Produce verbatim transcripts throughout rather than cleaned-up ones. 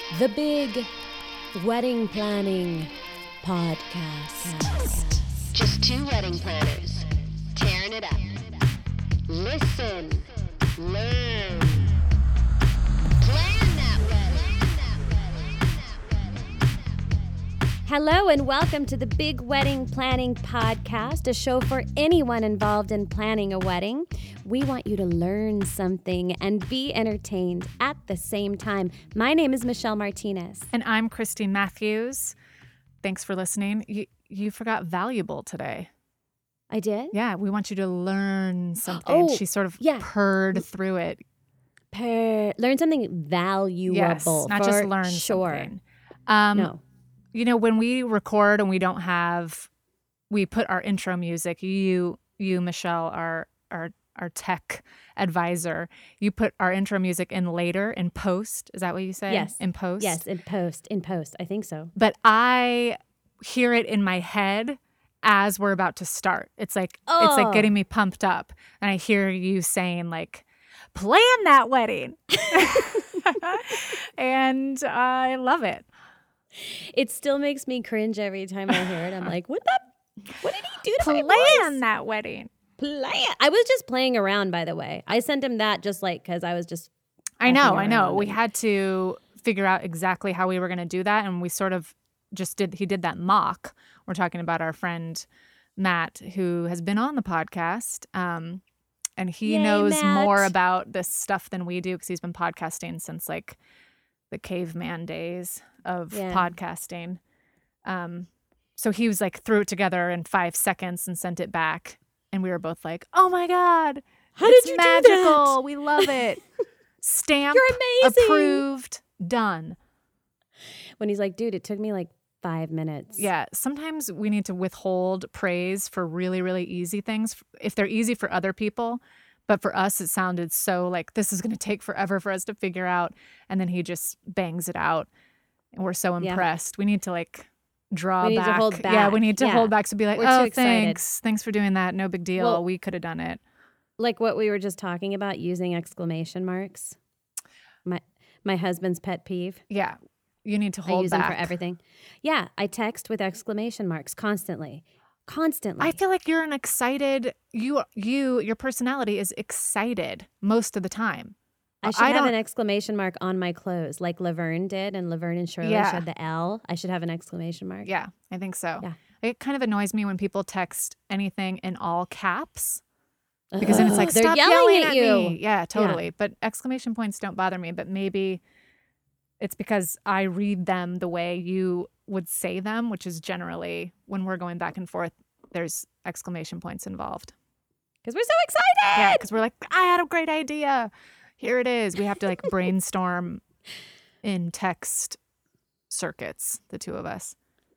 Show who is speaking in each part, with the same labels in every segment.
Speaker 1: The Big Wedding Planning Podcast.
Speaker 2: Just two wedding planners tearing it up. Listen, learn, plan that wedding.
Speaker 1: Hello and welcome to the Big Wedding Planning Podcast, a show for anyone involved in planning a wedding. We want you to learn something and be entertained at the same time. My name is Michelle Martinez.
Speaker 3: And I'm Christine Matthews. Thanks for listening. You you forgot valuable today.
Speaker 1: I did?
Speaker 3: Yeah, we want you to learn something.
Speaker 1: Oh,
Speaker 3: she sort of
Speaker 1: yeah.
Speaker 3: purred through it.
Speaker 1: Per- learn something valuable.
Speaker 3: Yes, not just
Speaker 1: for
Speaker 3: learn
Speaker 1: sure.
Speaker 3: something. Um,
Speaker 1: No.
Speaker 3: You know, when we record and we don't have, we put our intro music. You, you, Michelle, our our our tech advisor. You put our intro music in later in post. Is that what you say?
Speaker 1: Yes.
Speaker 3: In post.
Speaker 1: Yes, in post. In post. I think so.
Speaker 3: But I hear it in my head as we're about to start. It's like
Speaker 1: Oh.
Speaker 3: it's like getting me pumped up, and I hear you saying like, "Plan that wedding," and I love it.
Speaker 1: It still makes me cringe every time I hear it. I'm like, what the? What did he do to my
Speaker 3: Plan
Speaker 1: voice?
Speaker 3: that wedding.
Speaker 1: Plan. I was just playing around, by the way. I sent him that just like because I was just.
Speaker 3: I know,
Speaker 1: effing
Speaker 3: I know.
Speaker 1: around
Speaker 3: We
Speaker 1: and-
Speaker 3: had to figure out exactly how we were going to do that, and we sort of just did. He did that mock. We're talking about our friend Matt, who has been on the podcast. Um, And he
Speaker 1: Yay,
Speaker 3: knows
Speaker 1: Matt.
Speaker 3: more about this stuff than we do because he's been podcasting since like the caveman days of
Speaker 1: Yeah.
Speaker 3: podcasting. Um, so he was like threw it together in five seconds and sent it back, and we were both like, "Oh my god,
Speaker 1: How
Speaker 3: it's
Speaker 1: did you do that?
Speaker 3: magical! We love it." Stamp,
Speaker 1: You're amazing.
Speaker 3: approved, done.
Speaker 1: When he's like, dude, it took me like five minutes.
Speaker 3: Yeah, sometimes we need to withhold praise for really, really easy things if they're easy for other people. But for us, it sounded so like this is going to take forever for us to figure out. And then he just bangs it out. And we're so
Speaker 1: Yeah.
Speaker 3: impressed. We need to like draw
Speaker 1: We need to
Speaker 3: back.
Speaker 1: hold
Speaker 3: Yeah, we
Speaker 1: back.
Speaker 3: need to
Speaker 1: Yeah.
Speaker 3: hold back. So be like,
Speaker 1: We're too
Speaker 3: oh,
Speaker 1: excited."
Speaker 3: thanks. Thanks for doing that. No big deal.
Speaker 1: Well-
Speaker 3: we could have done it.
Speaker 1: Like what we were just talking about, using exclamation marks. My my husband's pet peeve.
Speaker 3: Yeah. You need to
Speaker 1: I
Speaker 3: hold
Speaker 1: use
Speaker 3: back.
Speaker 1: them for everything. Yeah, I text with exclamation marks constantly. Constantly.
Speaker 3: I feel like you're an excited, you, you, your personality is excited most of the time.
Speaker 1: I should
Speaker 3: I
Speaker 1: have
Speaker 3: don't-
Speaker 1: an exclamation mark on my clothes, like Laverne did, and Laverne and Shirley
Speaker 3: Yeah.
Speaker 1: had the L. I should have an exclamation mark.
Speaker 3: Yeah, I think so.
Speaker 1: Yeah.
Speaker 3: It kind of annoys me when people text anything in all caps because then it's like,
Speaker 1: They're
Speaker 3: stop
Speaker 1: yelling
Speaker 3: yelling
Speaker 1: at
Speaker 3: at
Speaker 1: you.
Speaker 3: me. Yeah, totally. But exclamation points don't bother me, but maybe it's because I read them the way you would say them, which is generally when we're going back and forth, there's exclamation points involved.
Speaker 1: Because we're so excited.
Speaker 3: Yeah, because we're like, I had a great idea. Here it is. We have to like brainstorm in text circuits, the two of us.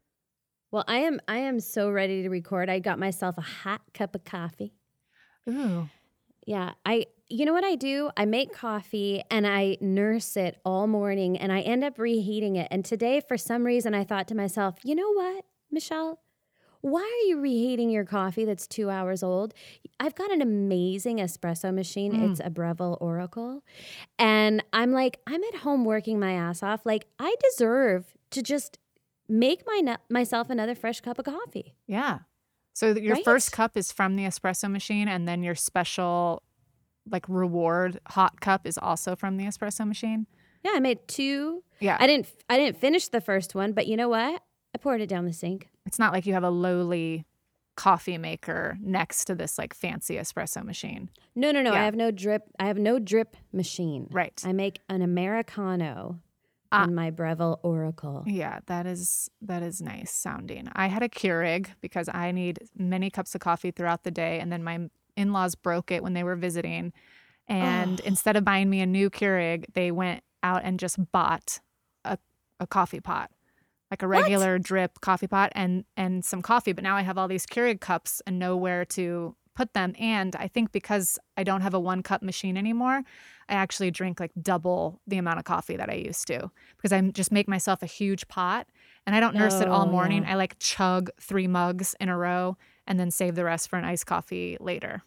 Speaker 1: Well, I am I am so ready to record. I got myself a hot cup of coffee.
Speaker 3: Ooh.
Speaker 1: Yeah, I you know what I do? I make coffee and I nurse it all morning and I end up reheating it. And today for some reason I thought to myself, "You know what, Michelle? Why are you reheating your coffee that's two hours old? I've got an amazing espresso machine.
Speaker 3: Mm.
Speaker 1: It's a Breville Oracle." And I'm like, I'm at home working my ass off. Like, I deserve to just make my nu- myself another fresh cup of coffee.
Speaker 3: Yeah. So th- your
Speaker 1: Right?
Speaker 3: first cup is from the espresso machine, and then your special, like, reward hot cup is also from the espresso machine.
Speaker 1: Yeah, I made two.
Speaker 3: Yeah.
Speaker 1: I didn't I didn't finish the first one, but you know what? I poured it down the sink.
Speaker 3: It's not like you have a lowly coffee maker next to this like fancy espresso machine.
Speaker 1: No, no, no. I
Speaker 3: Yeah.
Speaker 1: have no drip. I have no drip machine.
Speaker 3: Right.
Speaker 1: I make an Americano
Speaker 3: Ah.
Speaker 1: in my Breville Oracle.
Speaker 3: Yeah, that is that is nice sounding. I had a Keurig because I need many cups of coffee throughout the day, and then my in-laws broke it when they were visiting, and
Speaker 1: Oh.
Speaker 3: instead of buying me a new Keurig, they went out and just bought a, a coffee pot, like a regular drip coffee pot, and and some coffee. But now I have all these Keurig cups and nowhere to put them. And I think because I don't have a one cup machine anymore, I actually drink like double the amount of coffee that I used to because I just make myself a huge pot and I don't nurse it all
Speaker 1: Oh,
Speaker 3: morning.
Speaker 1: yeah.
Speaker 3: I like chug three mugs in a row and then save the rest for an iced coffee later.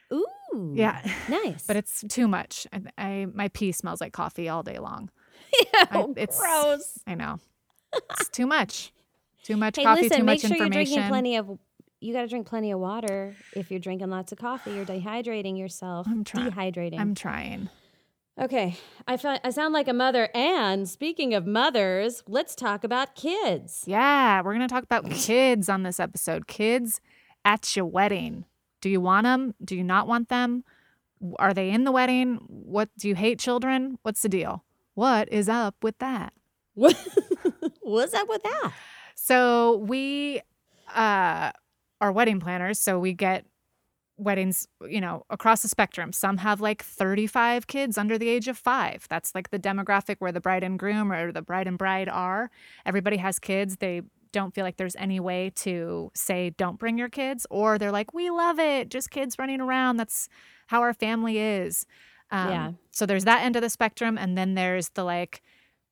Speaker 1: Ooh.
Speaker 3: Yeah.
Speaker 1: Nice.
Speaker 3: But it's too much. I, I my pee smells like coffee all day long. I,
Speaker 1: Oh,
Speaker 3: it's
Speaker 1: gross.
Speaker 3: I know. It's too much. Too much
Speaker 1: Hey,
Speaker 3: coffee,
Speaker 1: listen,
Speaker 3: too
Speaker 1: make
Speaker 3: much
Speaker 1: sure you're
Speaker 3: information.
Speaker 1: drinking plenty of. You got to drink plenty of water. If you're drinking lots of coffee, you're dehydrating yourself.
Speaker 3: I'm trying.
Speaker 1: Dehydrating.
Speaker 3: I'm trying.
Speaker 1: Okay, I feel, I sound like a mother. And speaking of mothers, let's talk about kids.
Speaker 3: Yeah, we're going to talk about kids on this episode. Kids at your wedding. Do you want them? Do you not want them? Are they in the wedding? What do you hate children? What's the deal? What is up with that?
Speaker 1: What? What's up with that?
Speaker 3: So we uh, are wedding planners. So we get weddings, you know, across the spectrum. Some have like thirty-five kids under the age of five. That's like the demographic where the bride and groom or the bride and bride are. Everybody has kids. They don't feel like there's any way to say, don't bring your kids. Or they're like, we love it. Just kids running around. That's how our family is. Um,
Speaker 1: Yeah.
Speaker 3: So there's that end of the spectrum. And then there's the like,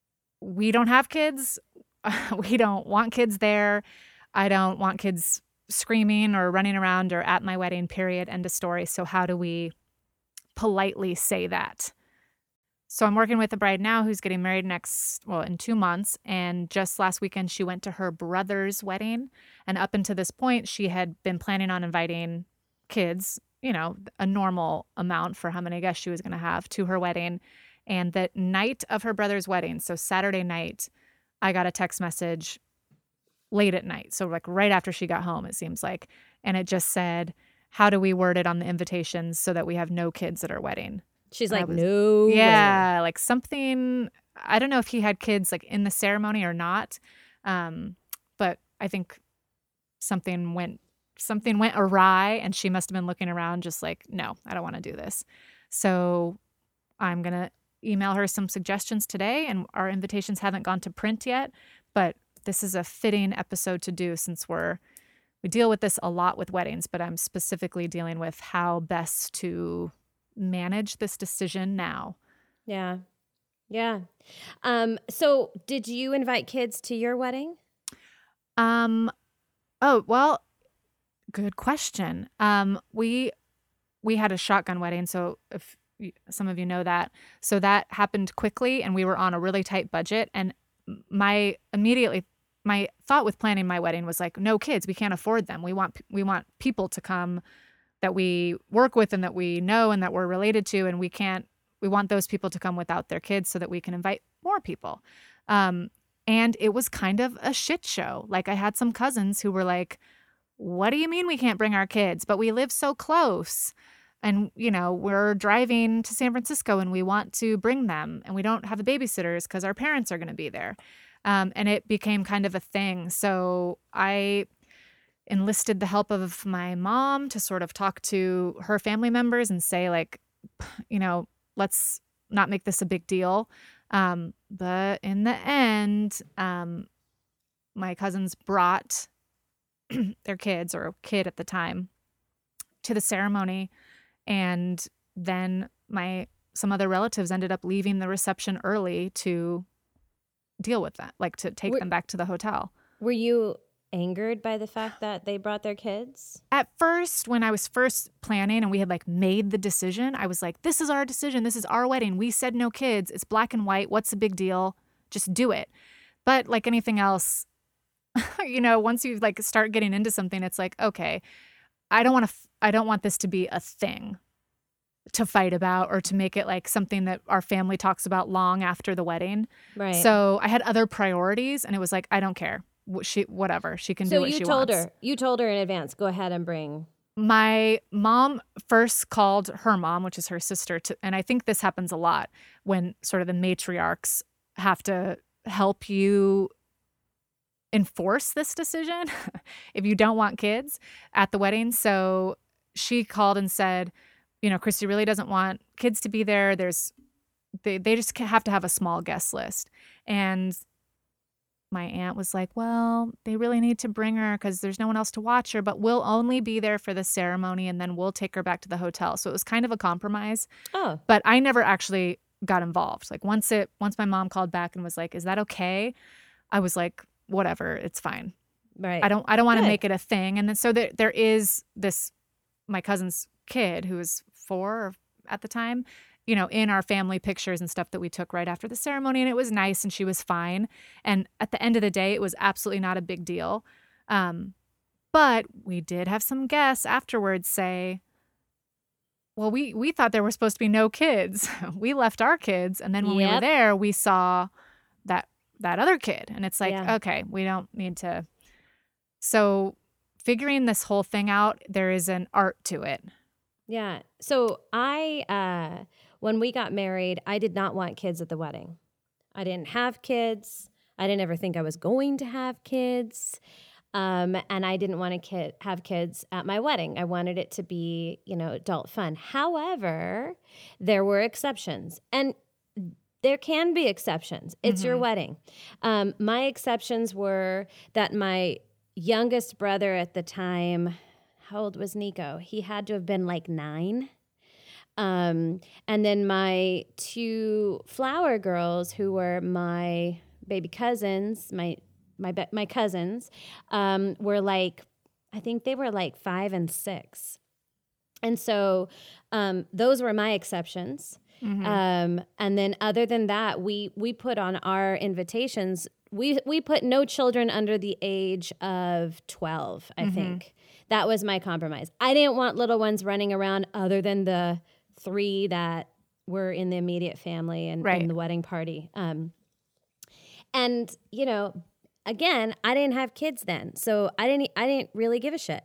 Speaker 3: we don't have kids. We don't want kids there. I don't want kids screaming or running around or at my wedding, period, end of story. So how do we politely say that? So I'm working with a bride now who's getting married next, well, in two months. And just last weekend, she went to her brother's wedding. And up until this point, she had been planning on inviting kids, you know, a normal amount for how many guests she was going to have to her wedding. And the night of her brother's wedding, so Saturday night, I got a text message late at night. So like right after she got home, it seems like. And it just said, how do we word it on the invitations so that we have no kids at our wedding?
Speaker 1: She's
Speaker 3: I
Speaker 1: like,
Speaker 3: was-
Speaker 1: no way.
Speaker 3: Yeah, like something, I don't know if he had kids like in the ceremony or not. Um, but I think something went something went awry and she must have been looking around just like, no, I don't want to do this. So I'm going to email her some suggestions today, and our invitations haven't gone to print yet, but this is a fitting episode to do since we're we deal with this a lot with weddings, but I'm specifically dealing with how best to manage this decision now.
Speaker 1: Yeah. Yeah. Um, so did you invite kids to your wedding?
Speaker 3: Um oh, well, good question. Um we we had a shotgun wedding, so if y- some of you know that. So that happened quickly and we were on a really tight budget, and my immediately my thought with planning my wedding was like, no kids, we can't afford them. We want we want people to come that we work with and that we know and that we're related to, and we can't we want those people to come without their kids so that we can invite more people. Um, and it was kind of a shit show. Like I had some cousins who were like, what do you mean we can't bring our kids? But we live so close. And, you know, we're driving to San Francisco and we want to bring them, and we don't have the babysitters because our parents are going to be there. Um, and it became kind of a thing. So I enlisted the help of my mom to sort of talk to her family members and say, like, you know, let's not make this a big deal. Um, but in the end, um, my cousins brought their kids, or a kid at the time, to the ceremony. And then my some other relatives ended up leaving the reception early to deal with that, like to take
Speaker 1: Were-
Speaker 3: them back to the hotel.
Speaker 1: Were you angered by the fact that they brought their kids?
Speaker 3: At first, when I was first planning and we had like made the decision, I was like, this is our decision. This is our wedding. We said no kids. It's black and white. What's the big deal? Just do it. But like anything else, you know, once you like start getting into something, it's like, okay, I don't want to, f- I don't want this to be a thing to fight about or to make it like something that our family talks about long after the wedding.
Speaker 1: Right.
Speaker 3: So I had other priorities, and it was like, I don't care. Wh- She, whatever. She can do
Speaker 1: So
Speaker 3: what
Speaker 1: you
Speaker 3: she
Speaker 1: told
Speaker 3: wants.
Speaker 1: her, you told her in advance, go ahead and bring.
Speaker 3: My mom first called her mom, which is her sister, to, and I think this happens a lot when sort of the matriarchs have to help you enforce this decision if you don't want kids at the wedding. So she called and said, you know, Christy really doesn't want kids to be there. There's, they, they just have to have a small guest list. And my aunt was like, well, they really need to bring her because there's no one else to watch her, but we'll only be there for the ceremony and then we'll take her back to the hotel. So it was kind of a compromise,
Speaker 1: Oh,
Speaker 3: but I never actually got involved. Like once it, once my mom called back and was like, is that okay? I was like, whatever, it's fine.
Speaker 1: right.
Speaker 3: I don't, I don't want to
Speaker 1: Good.
Speaker 3: make it a thing. And then, so there, there is this, my cousin's kid who was four at the time you know, in our family pictures and stuff that we took right after the ceremony, and it was nice and she was fine. And at the end of the day, it was absolutely not a big deal. Um, but we did have some guests afterwards say, well, we, we thought there were supposed to be no kids. We left our kids. And then when we were
Speaker 1: Yep.
Speaker 3: there, we saw that that other kid. And it's like,
Speaker 1: Yeah.
Speaker 3: okay, we don't need to. So figuring this whole thing out, there is an art to it.
Speaker 1: Yeah. So I, uh, when we got married, I did not want kids at the wedding. I didn't have kids. I didn't ever think I was going to have kids. Um, and I didn't want to kid, have kids at my wedding. I wanted it to be, you know, adult fun. However, there were exceptions. And there can be exceptions. It's your
Speaker 3: Mhm.
Speaker 1: wedding. Um, my exceptions were that my youngest brother at the time, how old was Nico? He had to have been like nine. Um, and then my two flower girls, who were my baby cousins, my my be- my cousins, um, were like, I think they were like five and six. And so um, those were my exceptions.
Speaker 3: Mhm.
Speaker 1: Um, and then other than that, we we put on our invitations, we we put no children under the age of twelve, I
Speaker 3: Mhm.
Speaker 1: think. That was my compromise. I didn't want little ones running around other than the three that were in the immediate family and
Speaker 3: Right.
Speaker 1: in the wedding party. Um, and, you know, again, I didn't have kids then. So I didn't I didn't really give a shit.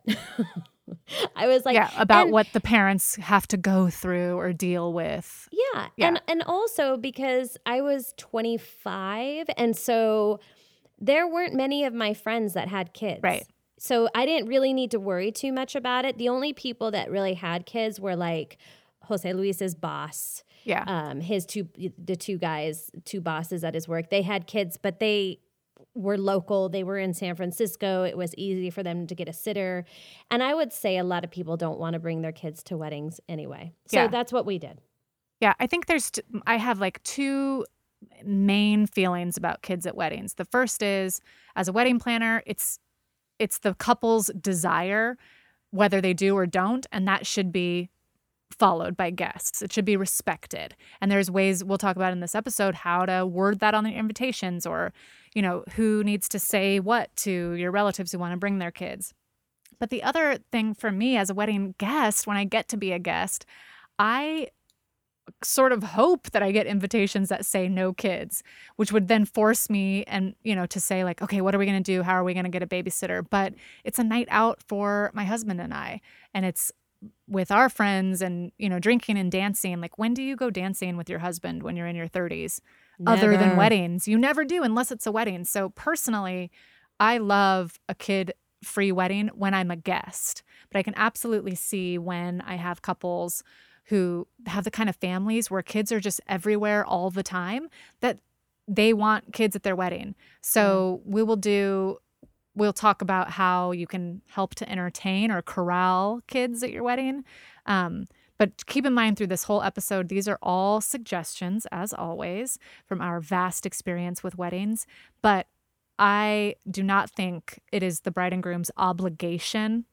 Speaker 1: I was like,
Speaker 3: yeah, about
Speaker 1: and-
Speaker 3: what the parents have to go through or deal with.
Speaker 1: Yeah.
Speaker 3: Yeah.
Speaker 1: And and also because I was twenty-five, and so there weren't many of my friends that had kids.
Speaker 3: Right.
Speaker 1: So I didn't really need to worry too much about it. The only people that really had kids were like Jose Luis's boss,
Speaker 3: Yeah.
Speaker 1: um, his two the two guys, two bosses at his work. They had kids, but they were local. They were in San Francisco. It was easy for them to get a sitter. And I would say a lot of people don't want to bring their kids to weddings anyway. So
Speaker 3: Yeah.
Speaker 1: that's what we did.
Speaker 3: Yeah, I think there's, t- I have like two main feelings about kids at weddings. The first is, as a wedding planner, it's it's the couple's desire, whether they do or don't, and that should be followed by guests. It should be respected. And there's ways we'll talk about in this episode how to word that on the invitations, or, you know, who needs to say what to your relatives who want to bring their kids. But the other thing for me as a wedding guest, when I get to be a guest, I sort of hope that I get invitations that say no kids, which would then force me and, you know, to say like, okay, what are we going to do? How are we going to get a babysitter? But it's a night out for my husband and I, and it's with our friends and, you know, drinking and dancing. Like, when do you go dancing with your husband when you're in your thirties? Other than
Speaker 1: Never.
Speaker 3: weddings? You never do unless it's a wedding. So personally, I love a kid-free wedding when I'm a guest, but I can absolutely see when I have couples who have the kind of families where kids are just everywhere all the time, that they want kids at their wedding. So we will do, we'll talk about how you can help to entertain or corral kids at your wedding. Um, but keep in mind through this whole episode, these are all suggestions, as always, from our vast experience with weddings. But I do not think it is the bride and groom's obligation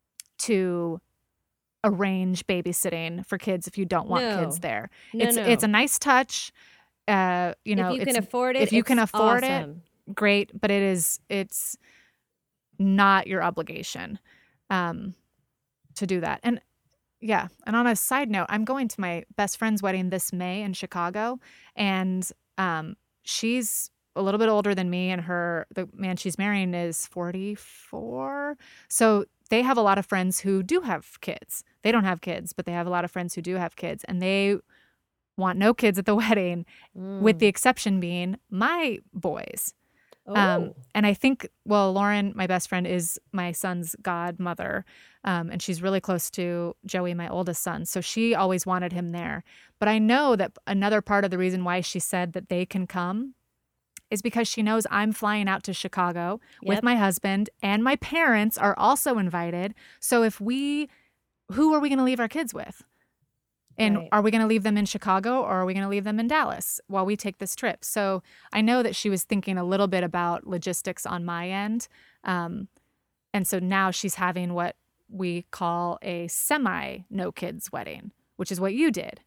Speaker 3: to arrange babysitting for kids if you don't want
Speaker 1: No.
Speaker 3: kids there.
Speaker 1: No,
Speaker 3: it's
Speaker 1: no.
Speaker 3: it's a nice touch. Uh, you know,
Speaker 1: if you
Speaker 3: it's,
Speaker 1: can afford it,
Speaker 3: if you can
Speaker 1: it's
Speaker 3: afford
Speaker 1: awesome.
Speaker 3: it, great. But it is it's not your obligation um, to do that. And yeah, and on a side note, I'm going to my best friend's wedding this May in Chicago, and um, she's a little bit older than me, and her the man she's marrying is forty-four. So they have a lot of friends who do have kids. They don't have kids, but they have a lot of friends who do have kids, and they want no kids at the wedding, with
Speaker 1: Mm.
Speaker 3: the exception being my boys.
Speaker 1: Oh.
Speaker 3: Um, and I think, well, Lauren, my best friend, is my son's godmother, um, and she's really close to Joey, my oldest son. So she always wanted him there. But I know that another part of the reason why she said that they can come is because she knows I'm flying out to Chicago with
Speaker 1: Yep.
Speaker 3: my husband, and my parents are also invited. So if we, who are we going to leave our kids with? And
Speaker 1: Right.
Speaker 3: are we going to leave them in Chicago, or are we going to leave them in Dallas while we take this trip? So I know that she was thinking a little bit about logistics on my end. Um, and so now she's having what we call a semi no kids wedding, which is what you did.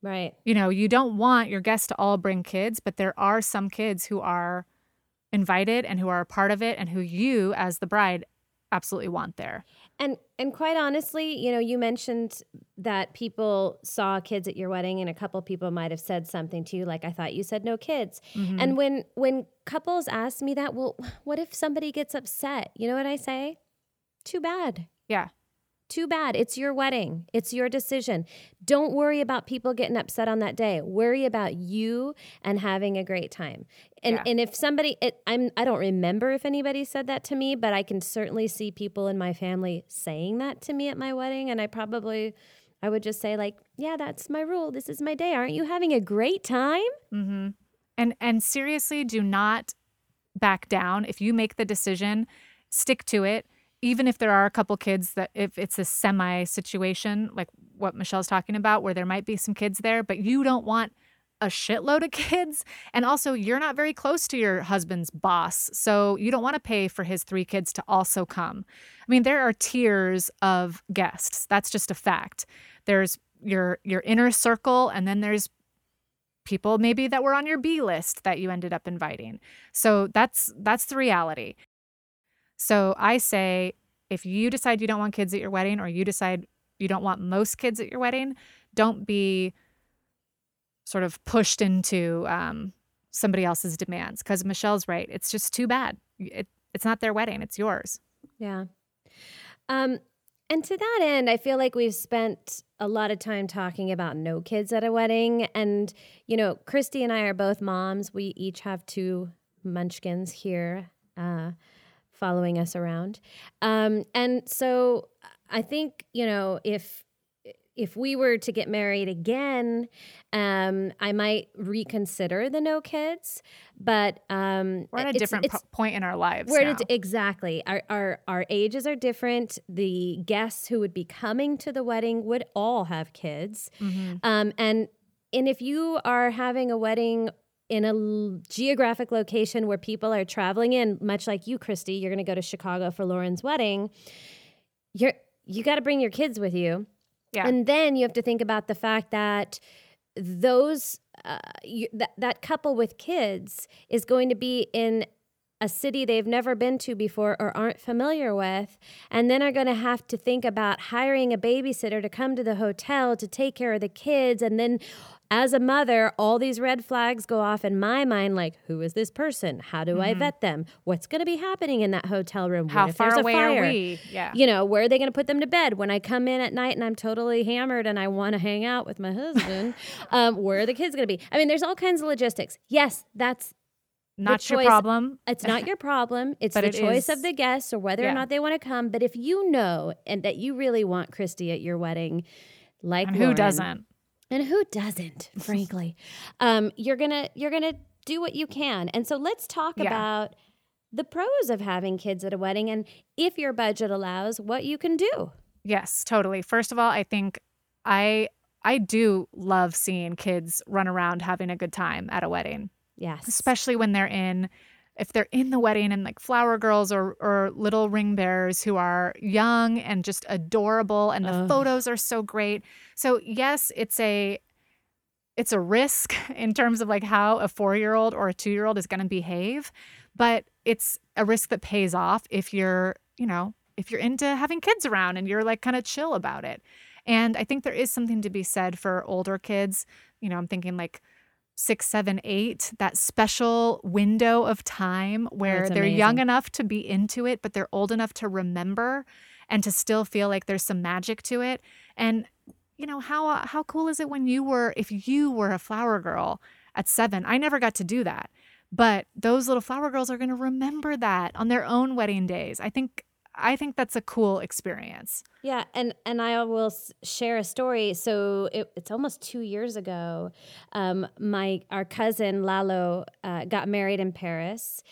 Speaker 1: Right.
Speaker 3: You know, you don't want your guests to all bring kids, but there are some kids who are invited and who are a part of it and who you as the bride absolutely want there.
Speaker 1: And and quite honestly, you know, you mentioned that people saw kids at your wedding, and a couple people might have said something to you like, I thought you said no kids.
Speaker 3: Mm-hmm.
Speaker 1: And when when couples ask me that, well, what if somebody gets upset? You know what I say? Too bad.
Speaker 3: Yeah.
Speaker 1: Too bad. It's your wedding. It's your decision. Don't worry about people getting upset on that day. Worry about you and having a great time. And
Speaker 3: Yeah.
Speaker 1: and if somebody, it, I'm I don't remember if anybody said that to me, but I can certainly see people in my family saying that to me at my wedding. And I probably, I would just say like, yeah, that's my rule. This is my day. Aren't you having a great time?
Speaker 3: Mm-hmm. And and seriously, do not back down. If you make the decision, stick to it. Even if there are a couple kids that if it's a semi situation, like what Michelle's talking about, where there might be some kids there, but you don't want a shitload of kids. And also you're not very close to your husband's boss. So you don't want to pay for his three kids to also come. I mean, there are tiers of guests. That's just a fact. There's your your inner circle, and then there's people maybe that were on your B list that you ended up inviting. So that's that's the reality. So I say, if you decide you don't want kids at your wedding, or you decide you don't want most kids at your wedding, don't be sort of pushed into um, somebody else's demands. Because Michelle's right. It's just too bad. It, it's not their wedding. It's yours.
Speaker 1: Yeah. Um, and to that end, I feel like we've spent a lot of time talking about no kids at a wedding. And, you know, Christy and I are both moms. We each have two munchkins here. Uh following us around. Um, and so I think, you know, if if we were to get married again, um, I might reconsider the no kids, but um,
Speaker 3: we're at a
Speaker 1: it's,
Speaker 3: different
Speaker 1: it's,
Speaker 3: po- point in our lives
Speaker 1: we're
Speaker 3: now.
Speaker 1: at a, exactly. Our, our, our ages are different. The guests who would be coming to the wedding would all have kids.
Speaker 3: Mm-hmm.
Speaker 1: Um, and, and if you are having a wedding in a l- geographic location where people are traveling in, much like you, Christy, you're going to go to Chicago for Lauren's wedding. You're you got to bring your kids with you,
Speaker 3: Yeah.
Speaker 1: and then you have to think about the fact that those uh, you, that that couple with kids is going to be in a city they've never been to before or aren't familiar with, and then are going to have to think about hiring a babysitter to come to the hotel to take care of the kids. And then as a mother, all these red flags go off in my mind, like, who is this person? How do I vet them? What's going to be happening in that hotel room?
Speaker 3: How
Speaker 1: What if
Speaker 3: far
Speaker 1: there's a
Speaker 3: away
Speaker 1: fire?
Speaker 3: are we? Yeah.
Speaker 1: You know, where are they going to put them to bed? When I come in at night and I'm totally hammered and I want to hang out with my husband, um, where are the kids going to be? I mean, there's all kinds of logistics. Yes, that's
Speaker 3: Not your
Speaker 1: choice-
Speaker 3: problem.
Speaker 1: It's not your problem. It's
Speaker 3: But
Speaker 1: the
Speaker 3: it
Speaker 1: choice
Speaker 3: is-
Speaker 1: of the guests or whether or
Speaker 3: yeah.
Speaker 1: not they want to come. But if you know and that you really want Christy at your wedding, like
Speaker 3: And who
Speaker 1: Lauren,
Speaker 3: doesn't?
Speaker 1: and who doesn't, frankly, um, you're gonna you're gonna do what you can. And so let's talk
Speaker 3: Yeah.
Speaker 1: about the pros of having kids at a wedding, and if your budget allows, what you can do.
Speaker 3: Yes, totally. First of all, I think I I do love seeing kids run around having a good time at a wedding,
Speaker 1: Yes,
Speaker 3: especially when they're in, if they're in the wedding and like flower girls or or little ring bearers who are young and just adorable, and the
Speaker 1: Ugh.
Speaker 3: photos are so great. So yes, it's a it's a risk in terms of like how a four-year-old or a two-year-old is going to behave, but it's a risk that pays off if you're, you know, if you're into having kids around and you're like kind of chill about it. And I think there is something to be said for older kids. You know, I'm thinking like six, seven, eight, that special window of time where
Speaker 1: That's
Speaker 3: they're young
Speaker 1: amazing.
Speaker 3: enough to be into it, but they're old enough to remember and to still feel like there's some magic to it. And, you know, how uh, how cool is it when you were, if you were a flower girl at seven? I never got to do that. But those little flower girls are going to remember that on their own wedding days. I think I think that's a cool experience.
Speaker 1: Yeah, and and I will s- share a story. So it, it's almost two years ago. Um, my our cousin Lalo uh, got married in Paris,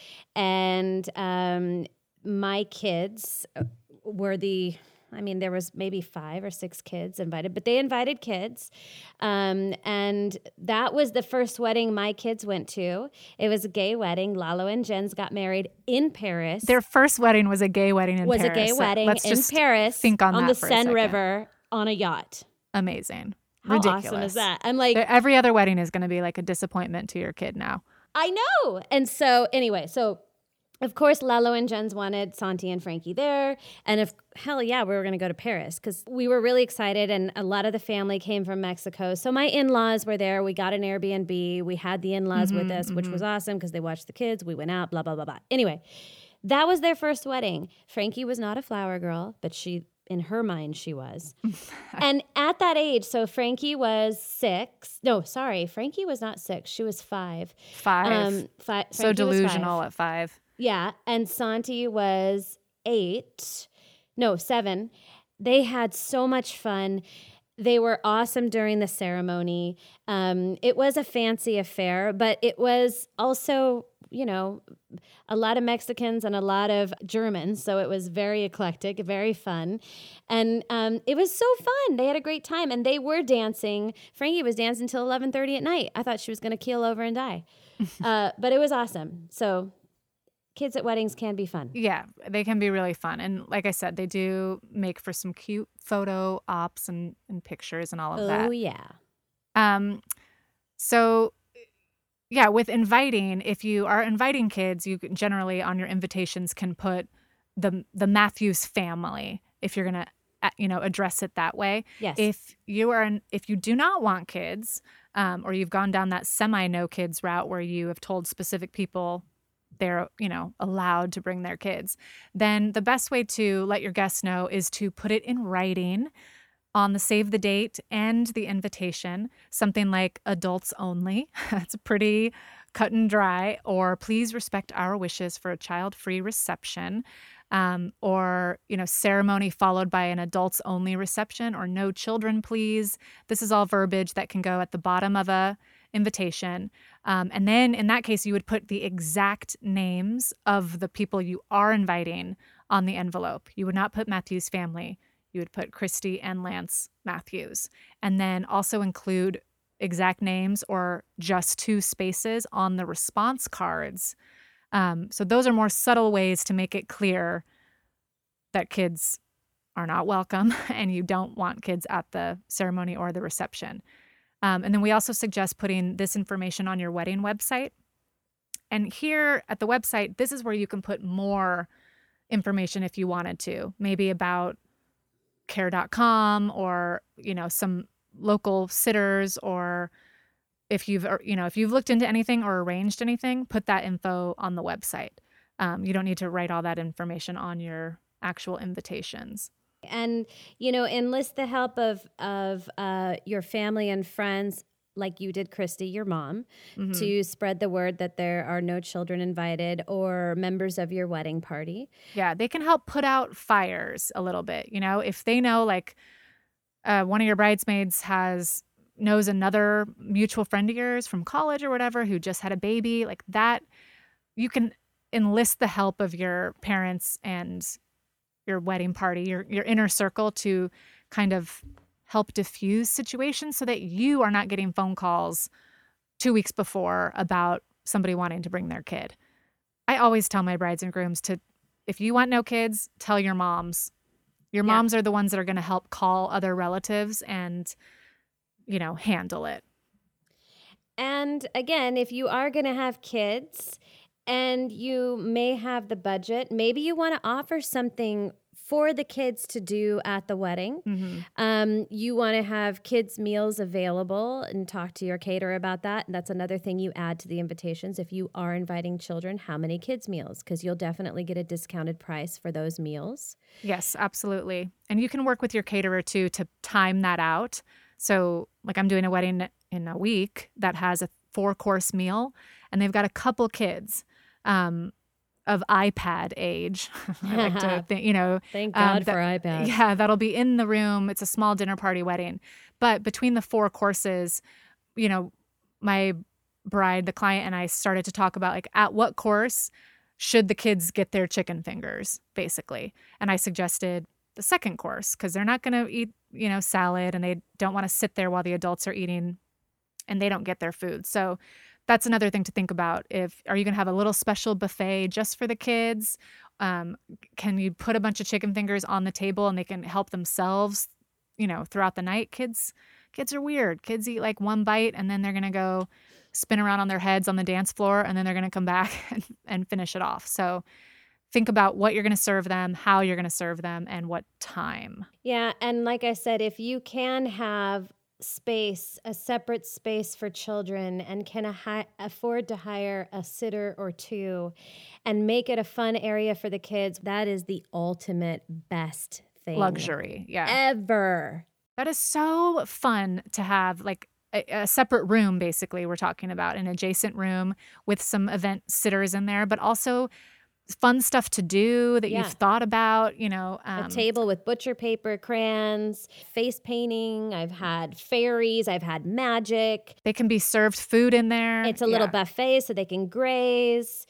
Speaker 1: and um, my kids were the. I mean, there was maybe five or six kids invited, but they invited kids. Um, and that was the first wedding my kids went to. It was a gay wedding. Lalo and Jens got married in Paris.
Speaker 3: Their first wedding was a gay wedding in
Speaker 1: was
Speaker 3: Paris.
Speaker 1: a gay
Speaker 3: So
Speaker 1: wedding
Speaker 3: let's
Speaker 1: in
Speaker 3: just
Speaker 1: Paris
Speaker 3: think on,
Speaker 1: on
Speaker 3: that
Speaker 1: the
Speaker 3: for a
Speaker 1: Seine
Speaker 3: second.
Speaker 1: River on a yacht.
Speaker 3: Amazing.
Speaker 1: How
Speaker 3: Ridiculous.
Speaker 1: awesome is that? I'm like,
Speaker 3: Every other wedding is going to be like a disappointment to your kid now.
Speaker 1: I know. And so anyway, so of course, Lalo and Jens wanted Santi and Frankie there. And if hell yeah, we were going to go to Paris because we were really excited. And a lot of the family came from Mexico. So my in-laws were there. We got an Airbnb. We had the in-laws
Speaker 3: Mm-hmm,
Speaker 1: with us, which
Speaker 3: mm-hmm.
Speaker 1: was awesome because they watched the kids. We went out, blah, blah, blah, blah. Anyway, that was their first wedding. Frankie was not a flower girl, but she, in her mind, she was. And at that age, so Frankie was six. No, sorry. Frankie was not six. She was five.
Speaker 3: Five.
Speaker 1: Um, fi-
Speaker 3: so
Speaker 1: Frankie was
Speaker 3: delusional
Speaker 1: five.
Speaker 3: at five.
Speaker 1: Yeah, and Santi was eight. No, seven. They had so much fun. They were awesome during the ceremony. Um, it was a fancy affair, but it was also, you know, a lot of Mexicans and a lot of Germans. So it was very eclectic, very fun. And um, it was so fun. They had a great time. And they were dancing. Frankie was dancing until eleven thirty at night. I thought she was going to keel over and die. uh, but it was awesome. So kids at weddings can be fun.
Speaker 3: Yeah, they can be really fun. And like I said, they do make for some cute photo ops and, and pictures and all of that.
Speaker 1: Oh, yeah.
Speaker 3: Um, so yeah, with inviting, if you are inviting kids, you can generally on your invitations can put the the Matthews family if you're gonna uh, you know address it that way.
Speaker 1: Yes.
Speaker 3: If you are an, if you do not want kids, um, or you've gone down that semi no kids route where you have told specific people they're, you know, allowed to bring their kids, then the best way to let your guests know is to put it in writing on the save the date and the invitation, something like adults only. It's pretty cut and dry. Or please respect our wishes for a child-free reception. Um, or, you know, ceremony followed by an adults only reception, or no children, please. This is all verbiage that can go at the bottom of a invitation. Um, and then in that case, you would put the exact names of the people you are inviting on the envelope. You would not put Matthews family. You would put Christy and Lance Matthews. And then also include exact names or just two spaces on the response cards. Um, so those are more subtle ways to make it clear that kids are not welcome and you don't want kids at the ceremony or the reception. Um, and then we also suggest putting this information on your wedding website. And here at the website, this is where you can put more information if you wanted to, maybe about care dot com or, you know, some local sitters, or if you've, or, you know, if you've looked into anything or arranged anything, put that info on the website. Um, you don't need to write all that information on your actual invitations.
Speaker 1: And, you know, enlist the help of of uh, your family and friends, like you did, Christy, your mom,
Speaker 3: Mm-hmm.
Speaker 1: to spread the word that there are no children invited, or members of your wedding party.
Speaker 3: Yeah, they can help put out fires a little bit. You know, if they know like uh, one of your bridesmaids has knows another mutual friend of yours from college or whatever who just had a baby, like that, you can enlist the help of your parents and your wedding party, your your inner circle, to kind of help diffuse situations so that you are not getting phone calls two weeks before about somebody wanting to bring their kid. I always tell my brides and grooms to, if you want no kids, tell your moms. Your
Speaker 1: Yeah.
Speaker 3: moms are the ones that are going to help call other relatives and, you know, handle it.
Speaker 1: And again, if you are going to have kids and you may have the budget, maybe you want to offer something for the kids to do at the wedding.
Speaker 3: Mm-hmm.
Speaker 1: Um, you want to have kids' meals available and talk to your caterer about that. And that's another thing you add to the invitations. If you are inviting children, how many kids' meals? Because you'll definitely get a discounted price for those meals.
Speaker 3: Yes, absolutely. And you can work with your caterer too to time that out. So like I'm doing a wedding in a week that has a four course meal and they've got a couple kids um, of iPad age. I like to think, you know,
Speaker 1: Thank
Speaker 3: um,
Speaker 1: God
Speaker 3: that-
Speaker 1: for iPads.
Speaker 3: Yeah, that'll be in the room. It's a small dinner party wedding. But between the four courses, you know, my bride, the client, and I started to talk about like at what course should the kids get their chicken fingers, basically. And I suggested the second course because they're not going to eat, you know, salad and they don't want to sit there while the adults are eating and they don't get their food. So that's another thing to think about. If are you going to have a little special buffet just for the kids? Um, can you put a bunch of chicken fingers on the table and they can help themselves, you know, throughout the night? Kids Kids are weird. Kids eat like one bite and then they're going to go spin around on their heads on the dance floor and then they're going to come back and, and finish it off. So think about what you're going to serve them, how you're going to serve them, and what time.
Speaker 1: Yeah. And like I said, if you can have space, a separate space for children, and can a hi- afford to hire a sitter or two and make it a fun area for the kids, that is the ultimate best thing.
Speaker 3: Luxury. Yeah.
Speaker 1: Ever.
Speaker 3: That is so fun to have, like a, a separate room, basically, we're talking about, an adjacent room with some event sitters in there, but also fun stuff to do that
Speaker 1: Yeah.
Speaker 3: you've thought about, you know. Um,
Speaker 1: A table with butcher paper, crayons, face painting. I've had fairies. I've had magic.
Speaker 3: They can be served food in there.
Speaker 1: It's a little
Speaker 3: Yeah.
Speaker 1: buffet so they can graze.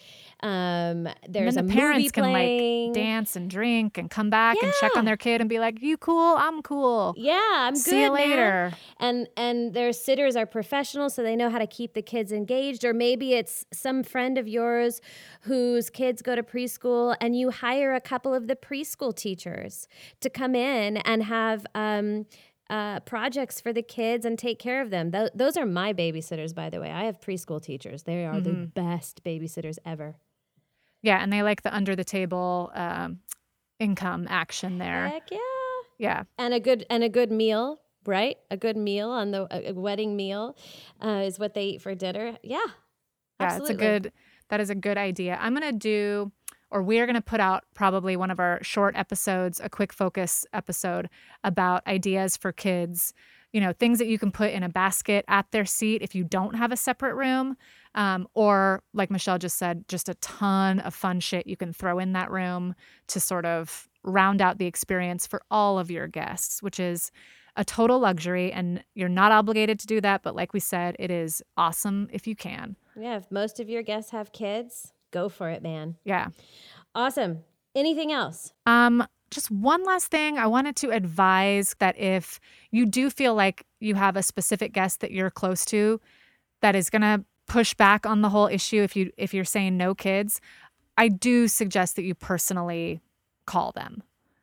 Speaker 1: Um, there's
Speaker 3: and then
Speaker 1: a
Speaker 3: the parents
Speaker 1: movie
Speaker 3: can
Speaker 1: playing.
Speaker 3: like dance and drink and come back and check
Speaker 1: Yeah.
Speaker 3: on their kid and be like, "You cool? I'm cool.
Speaker 1: Yeah, I'm good.
Speaker 3: See you
Speaker 1: man."
Speaker 3: later."
Speaker 1: And and their sitters are professionals, so they know how to keep the kids engaged. Or maybe it's some friend of yours whose kids go to preschool, and you hire a couple of the preschool teachers to come in and have um, uh, projects for the kids and take care of them. Th- those are my babysitters, by the way. I have preschool teachers. They are the best babysitters ever.
Speaker 3: Yeah, and they like the under the table um, income action there.
Speaker 1: Heck yeah.
Speaker 3: Yeah.
Speaker 1: And a good and a good meal, right? A good meal on the a, a wedding meal uh, is what they eat for dinner. Yeah,
Speaker 3: Yeah,
Speaker 1: absolutely.
Speaker 3: it's a good, that is a good idea. I'm going to do, or we are going to put out probably one of our short episodes, a quick focus episode about ideas for kids, you know, things that you can put in a basket at their seat if you don't have a separate room. Um, or like Michelle just said, just a ton of fun shit you can throw in that room to sort of round out the experience for all of your guests, which is a total luxury. And you're not obligated to do that. But like we said, it is awesome if you can.
Speaker 1: Yeah, if most of your guests have kids, go for it, man.
Speaker 3: Yeah.
Speaker 1: Awesome. Anything else?
Speaker 3: Um, just one last thing. I wanted to advise that if you do feel like you have a specific guest that you're close to that is going to push back on the whole issue, if you if you're saying no kids, I do suggest that you personally call them.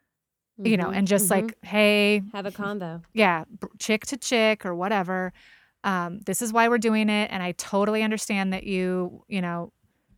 Speaker 3: You know, and just like, hey,
Speaker 1: Have a convo.
Speaker 3: yeah, b- chick to chick or whatever. Um, this is why we're doing it, and I totally understand that you, you know,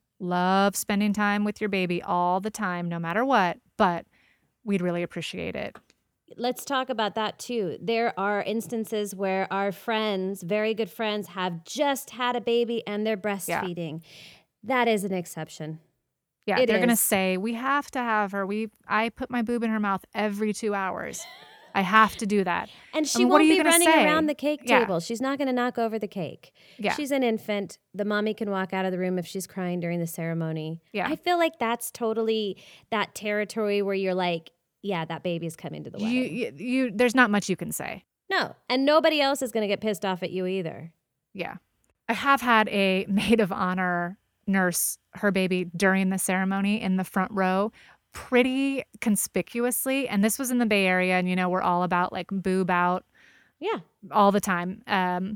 Speaker 3: love spending time with your baby all the time, no matter what, but we'd really appreciate it.
Speaker 1: Let's talk about that too. There are instances where our friends, very good friends, have just had a baby and they're breastfeeding. That is an exception.
Speaker 3: Yeah,
Speaker 1: It
Speaker 3: they're gonna
Speaker 1: is.
Speaker 3: say we have to have her. We I put my boob in her mouth every two hours. I have to do that.
Speaker 1: And she
Speaker 3: mean, what
Speaker 1: won't
Speaker 3: are you
Speaker 1: be
Speaker 3: gonna
Speaker 1: running
Speaker 3: say?
Speaker 1: around the cake
Speaker 3: Yeah.
Speaker 1: table. She's not going to knock over the cake.
Speaker 3: Yeah.
Speaker 1: She's an infant. The mommy can walk out of the room if she's crying during the ceremony.
Speaker 3: Yeah.
Speaker 1: I feel like that's totally that territory where you're like, yeah, that baby's coming to the wedding.
Speaker 3: You, you you there's not much you can say.
Speaker 1: No. And nobody else is going to get pissed off at you either.
Speaker 3: Yeah. I have had a maid of honor nurse her baby during the ceremony in the front row pretty conspicuously. And this was in the Bay Area. And, you know, we're all about like boob out
Speaker 1: Yeah.
Speaker 3: all the time. Um,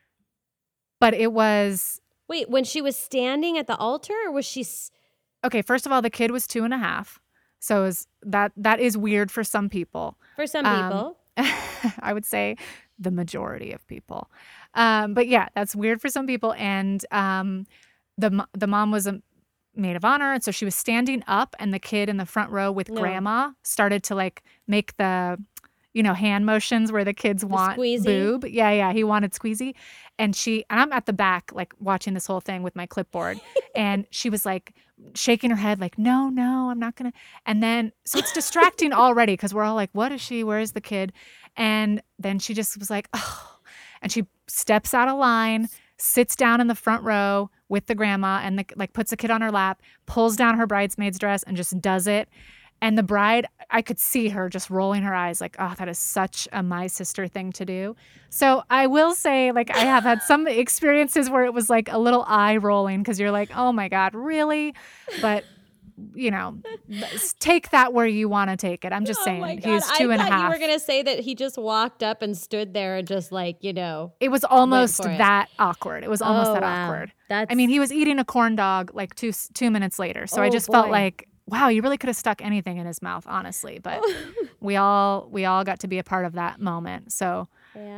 Speaker 3: but it was,
Speaker 1: Wait, when she was standing at the altar or was she... s-
Speaker 3: okay, first of all, the kid was two and a half. So it was, that that is weird for some people.
Speaker 1: For some
Speaker 3: Um,
Speaker 1: people.
Speaker 3: I would say the majority of people. Um, but yeah, that's weird for some people. And um, the mo- the mom was a maid of honor, and so she was standing up, and the kid in the front row with
Speaker 1: No.
Speaker 3: grandma started to like make the, you know, hand motions where the kids want
Speaker 1: squeezy?
Speaker 3: boob. Yeah, yeah, he wanted squeezy, and she and I'm at the back like watching this whole thing with my clipboard, and she was like shaking her head like, no, no, I'm not gonna. And then so it's distracting already because we're all like, what is she? Where is the kid? And then she just was like, oh, and she steps out of line, sits down in the front row with the grandma, and the, like puts the kid on her lap, pulls down her bridesmaid's dress, and just does it. And the bride, I could see her just rolling her eyes like, oh, that is such a my sister thing to do. So I will say, like, I have had some experiences where it was like a little eye rolling because you're like, oh my God, really? But, you know, take that where you want to take it. I'm just saying, he's two and a half.
Speaker 1: I thought you were going to say that he just walked up and stood there and just like, you know.
Speaker 3: It was almost
Speaker 1: for it.
Speaker 3: that awkward. It was almost
Speaker 1: Oh,
Speaker 3: that
Speaker 1: wow.
Speaker 3: awkward.
Speaker 1: That's,
Speaker 3: I mean, he was eating a corn dog like two two minutes later. So I
Speaker 1: Oh,
Speaker 3: just felt
Speaker 1: boy.
Speaker 3: like, wow, you really could have stuck anything in his mouth, honestly. But we all we all got to be a part of that moment. So
Speaker 1: yeah.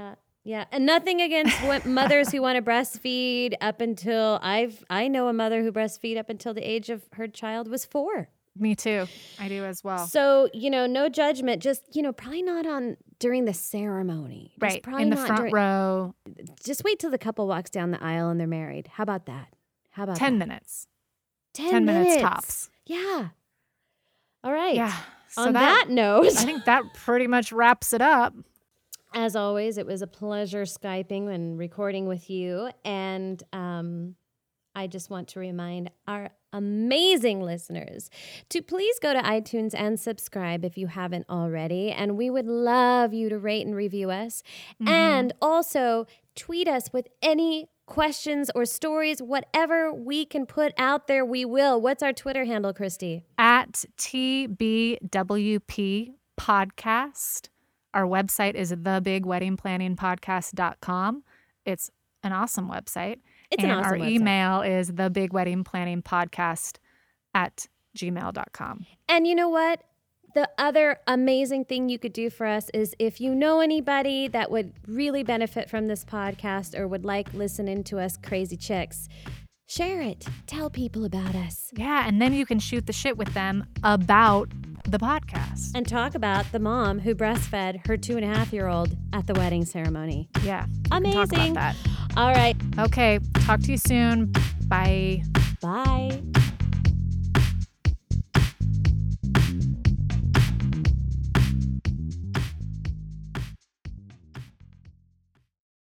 Speaker 1: Yeah, and nothing against what mothers who want to breastfeed up until I've I know a mother who breastfeed up until the age of her child was four.
Speaker 3: Me too. I do as well.
Speaker 1: So, you know, no judgment, just, you know, probably not on during the ceremony. Just
Speaker 3: Right.
Speaker 1: probably
Speaker 3: In the
Speaker 1: not
Speaker 3: front
Speaker 1: during-
Speaker 3: row,
Speaker 1: Just wait till the couple walks down the aisle and they're married. How about that? How about
Speaker 3: ten
Speaker 1: that?
Speaker 3: minutes.
Speaker 1: Ten,
Speaker 3: ten minutes
Speaker 1: minutes
Speaker 3: tops.
Speaker 1: Yeah. All right.
Speaker 3: Yeah. So
Speaker 1: On that,
Speaker 3: that,
Speaker 1: note,
Speaker 3: I think that pretty much wraps it up.
Speaker 1: as always, it was a pleasure Skyping and recording with you. And um, I just want to remind our amazing listeners to please go to iTunes and subscribe if you haven't already. And we would love you to rate and review us.
Speaker 3: Mm-hmm.
Speaker 1: And also tweet us with any questions or stories, whatever we can put out there, we will. What's our Twitter handle, Christy?
Speaker 3: At T B W P Podcast. Our website is the big wedding planning podcast dot com. It's an awesome website.
Speaker 1: It's
Speaker 3: and
Speaker 1: an awesome
Speaker 3: our
Speaker 1: website.
Speaker 3: email is the big wedding planning podcast at gmail dot com.
Speaker 1: And you know what? The other amazing thing you could do for us is if you know anybody that would really benefit from this podcast or would like listening to us crazy chicks, share it. Tell people about us.
Speaker 3: Yeah, and then you can shoot the shit with them about the podcast.
Speaker 1: And talk about the mom who breastfed her two and a half year old at the wedding ceremony.
Speaker 3: Yeah, we can
Speaker 1: Amazing.
Speaker 3: talk about that.
Speaker 1: All right.
Speaker 3: Okay, talk to you soon. Bye.
Speaker 1: Bye.